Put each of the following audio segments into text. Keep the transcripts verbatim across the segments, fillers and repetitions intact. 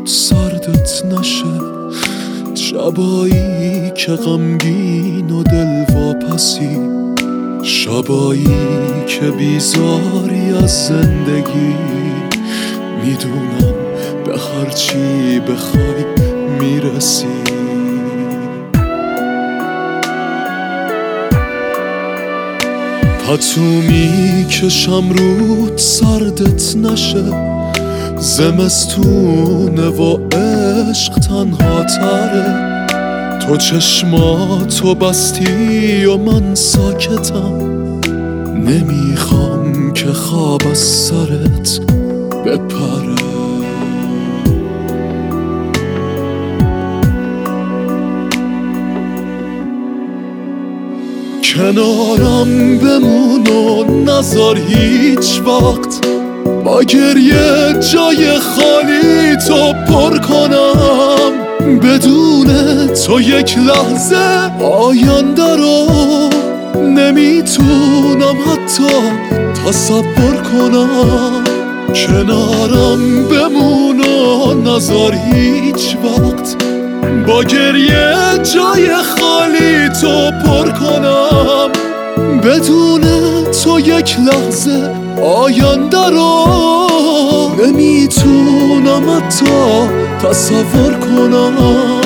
سردت نشه، شبایی که غمگین و دل واپسی، شبایی که بیزاری از زندگی. میدونم به هرچی بخوای میرسی. پتو میکشم رود سردت نشه، زمستونه و عشق تنها تره. تو چشماتو بستی و من ساکتم، نمیخوام که خواب از سرت بپره. کنارم بمون و نذار هیچ وقت با گریه جای خالی تو پر کنم. بدون تو یک لحظه آینده رو نمیتونم حتی تصور کنم. کنارم بمون و نذار هیچ وقت با گریه جای خالی تو پر کنم. بدون تو یک لحظه آینده رو نمیتونم حتی تصور کنم.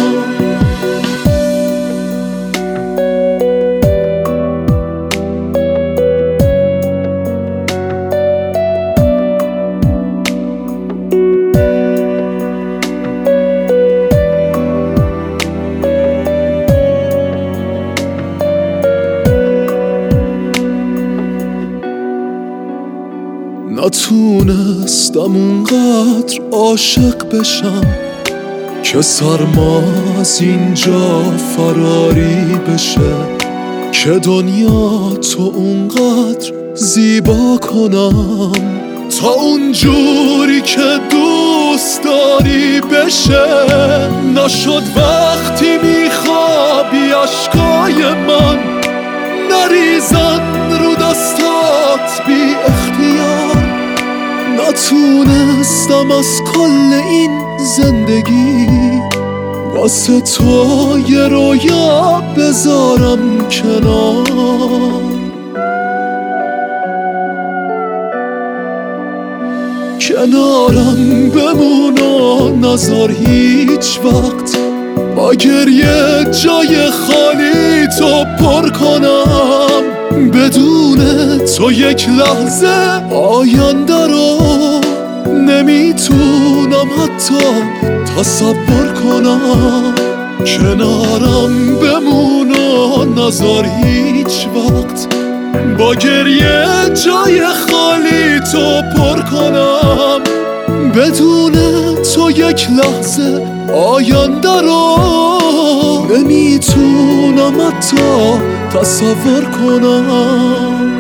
نتونستم اونقدر عاشق بشم که سرما از اینجا فراری بشه، که دنیا تو اونقدر زیبا کنم تا اونجوری که دوست داری بشه. نشد وقتی میخوابی اشکای من نریزن رو دستات بی اختیار. نتونستم از کل این زندگی واسه تو یه رویا بذارم کنار. کنارم بمون و نذار هیچ وقت با گریه جای خالی تو پر کنم. بدون تو یک لحظه آینده رو نمیتونم حتی تصور کنم. کنارم بمون و نذار هیچ وقت با گریه جای خالی تو پر کنم. بدون تو یک لحظه آینده رو نمیتونم حتی تصور کنم.